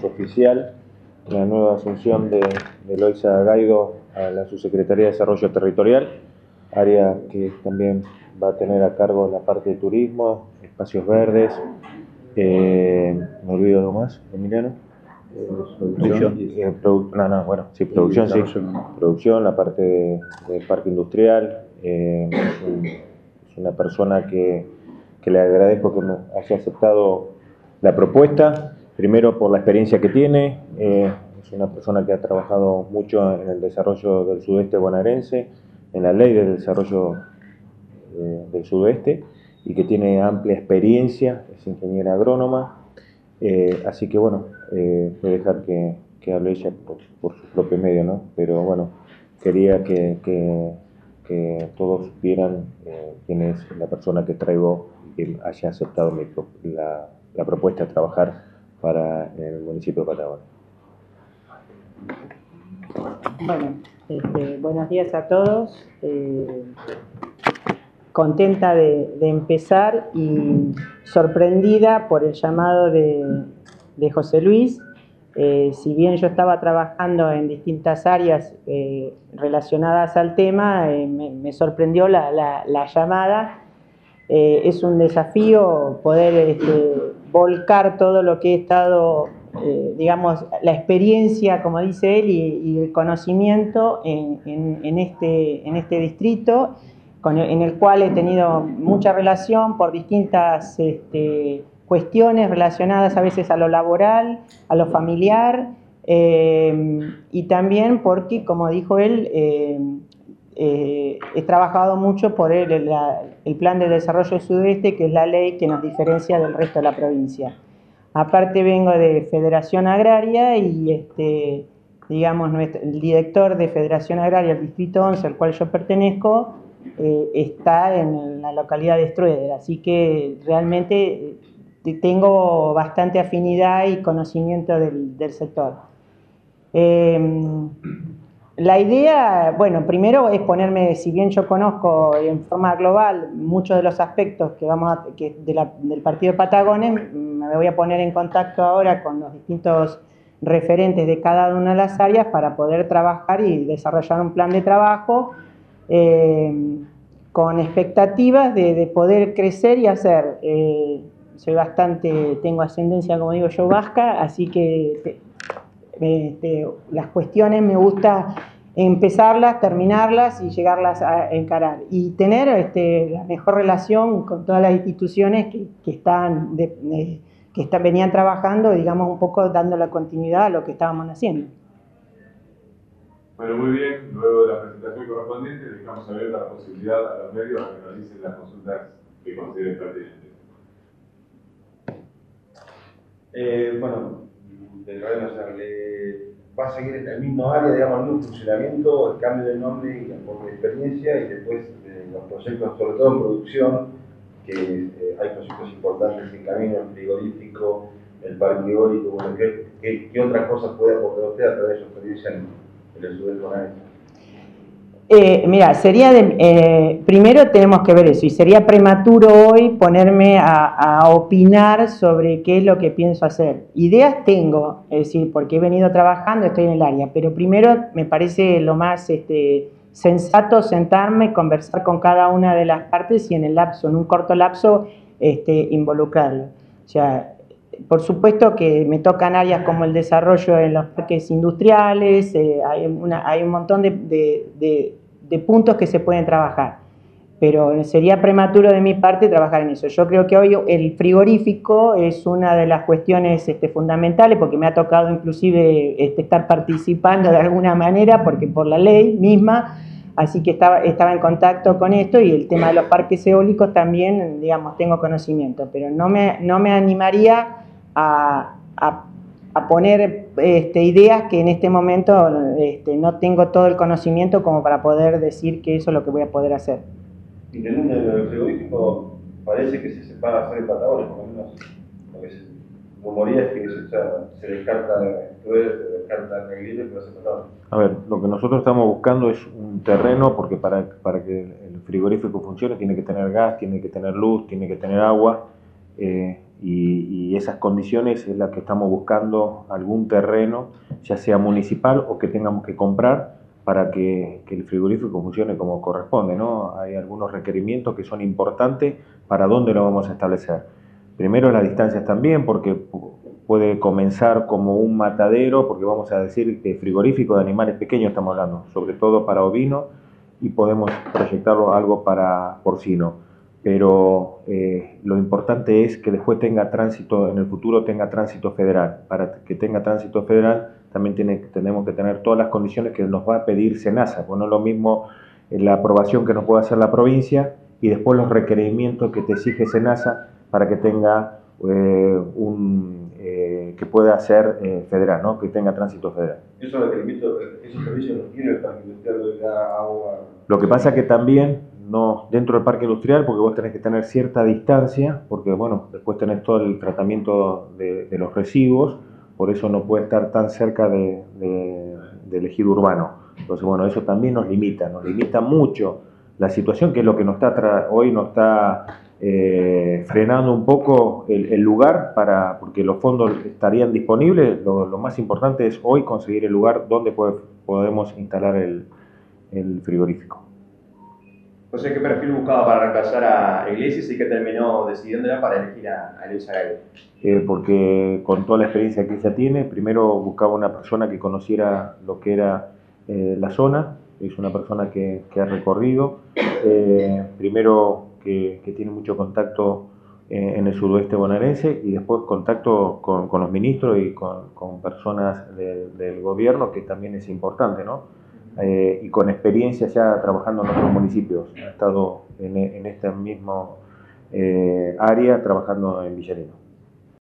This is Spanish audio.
oficial la nueva asunción de Eloisa Gaido a la Subsecretaría de Desarrollo Territorial, área que también va a tener a cargo la parte de turismo, espacios verdes, me olvido algo más, Emiliano. Producción, producción, sí. Producción, la parte del parque industrial. Es una persona que le agradezco que me haya aceptado la propuesta, primero por la experiencia que tiene. Es una persona que ha trabajado mucho en el desarrollo del sudeste bonaerense, en la ley del desarrollo del sudeste, y que tiene amplia experiencia, es ingeniera agrónoma. Así que bueno, voy a dejar que hable ella por su propio medio, ¿no? Pero bueno, quería que todos vieran quién es la persona que traigo y que haya aceptado la propuesta de trabajar para el municipio de Patagones. Bueno, buenos días a todos. Contenta de empezar y sorprendida por el llamado de José Luis. Si bien yo estaba trabajando en distintas áreas relacionadas al tema, me sorprendió la llamada. Es un desafío poder volcar todo lo que he estado, digamos, la experiencia, como dice él, y el conocimiento en este distrito, en el cual he tenido mucha relación por distintas cuestiones relacionadas a veces a lo laboral, a lo familiar, y también porque, como dijo él, he trabajado mucho por el Plan de Desarrollo del Sudeste, que es la ley que nos diferencia del resto de la provincia. Aparte vengo de Federación Agraria y digamos, el director de Federación Agraria del Distrito 11, al cual yo pertenezco, está en la localidad de Strueder, así que realmente tengo bastante afinidad y conocimiento del sector. La idea, bueno, primero es ponerme, si bien yo conozco en forma global muchos de los aspectos del partido de Patagones, me voy a poner en contacto ahora con los distintos referentes de cada una de las áreas para poder trabajar y desarrollar un plan de trabajo con expectativas de poder crecer y hacer. Tengo ascendencia, como digo yo, vasca, así que las cuestiones me gusta empezarlas, terminarlas y llegarlas a encarar. Y tener la mejor relación con todas las instituciones que venían trabajando, digamos, un poco dando la continuidad a lo que estábamos haciendo. Bueno, muy bien. Luego de la presentación correspondiente, dejamos abierta la posibilidad a los medios a que realicen las consultas que consideren pertinentes. Bueno, del gobierno nacional, va a seguir en el mismo área, digamos, el mismo funcionamiento, el cambio de nombre y aporte de experiencia, y después los proyectos, sobre todo en producción, que hay proyectos importantes en camino, el frigorífico, el parque eólico. Bueno, ¿qué otras cosas puede aportar usted a través de su experiencia en el sudeste bonaerense? Mira, primero tenemos que ver eso, y sería prematuro hoy ponerme a opinar sobre qué es lo que pienso hacer. Ideas tengo, es decir, porque he venido trabajando, estoy en el área, pero primero me parece lo más sensato sentarme, conversar con cada una de las partes y en un corto lapso, involucrarlo. O sea, por supuesto que me tocan áreas como el desarrollo en los parques industriales, hay un montón de puntos que se pueden trabajar, pero sería prematuro de mi parte trabajar en eso. Yo creo que hoy el frigorífico es una de las cuestiones fundamentales, porque me ha tocado inclusive estar participando de alguna manera, porque por la ley misma, así que estaba en contacto con esto, y el tema de los parques eólicos también, digamos, tengo conocimiento, pero no me animaría a poner ideas que en este momento no tengo todo el conocimiento como para poder decir que eso es lo que voy a poder hacer. Y teniendo el frigorífico, parece que se separa hacer en Patagones, por lo menos lo que se rumorea es que se descarta Strueder, se descarta Negril, pero se Patagones. A ver, lo que nosotros estamos buscando es un terreno, porque para que el frigorífico funcione tiene que tener gas, tiene que tener luz, tiene que tener agua. y esas condiciones es la que estamos buscando algún terreno, ya sea municipal o que tengamos que comprar para que el frigorífico funcione como corresponde, ¿no? Hay algunos requerimientos que son importantes para dónde lo vamos a establecer. Primero las distancias también, porque puede comenzar como un matadero, porque vamos a decir que frigorífico de animales pequeños estamos hablando, sobre todo para ovino, y podemos proyectarlo algo para porcino. Pero lo importante es que después tenga tránsito, en el futuro tenga tránsito federal. Para que tenga tránsito federal también tenemos que tener todas las condiciones que nos va a pedir SENASA, pues no es lo mismo la aprobación que nos puede hacer la provincia y después los requerimientos que te exige SENASA para que tenga que pueda ser federal, ¿no? Que tenga tránsito federal. ¿Esos requerimientos, esos servicios los tiene el parque industrial de la agua? Lo que pasa es que también no dentro del parque industrial, porque vos tenés que tener cierta distancia, porque bueno, después tenés todo el tratamiento de los residuos, por eso no puede estar tan cerca del ejido urbano. Entonces bueno, eso también nos limita mucho la situación, que es lo que hoy nos está frenando un poco el lugar, porque los fondos estarían disponibles. Lo más importante es hoy conseguir el lugar donde podemos instalar el frigorífico. José, ¿qué perfil buscaba para reemplazar a Iglesias y qué terminó decidiéndola para elegir a Eloy Zagaido? Porque con toda la experiencia que ella tiene, primero buscaba una persona que conociera lo que era la zona, es una persona que ha recorrido, primero que tiene mucho contacto en el sudoeste bonaerense y después contacto con los ministros y con personas del gobierno, que también es importante, ¿no? Y con experiencia ya trabajando en otros municipios. Ha estado en esta misma área trabajando en Villarino.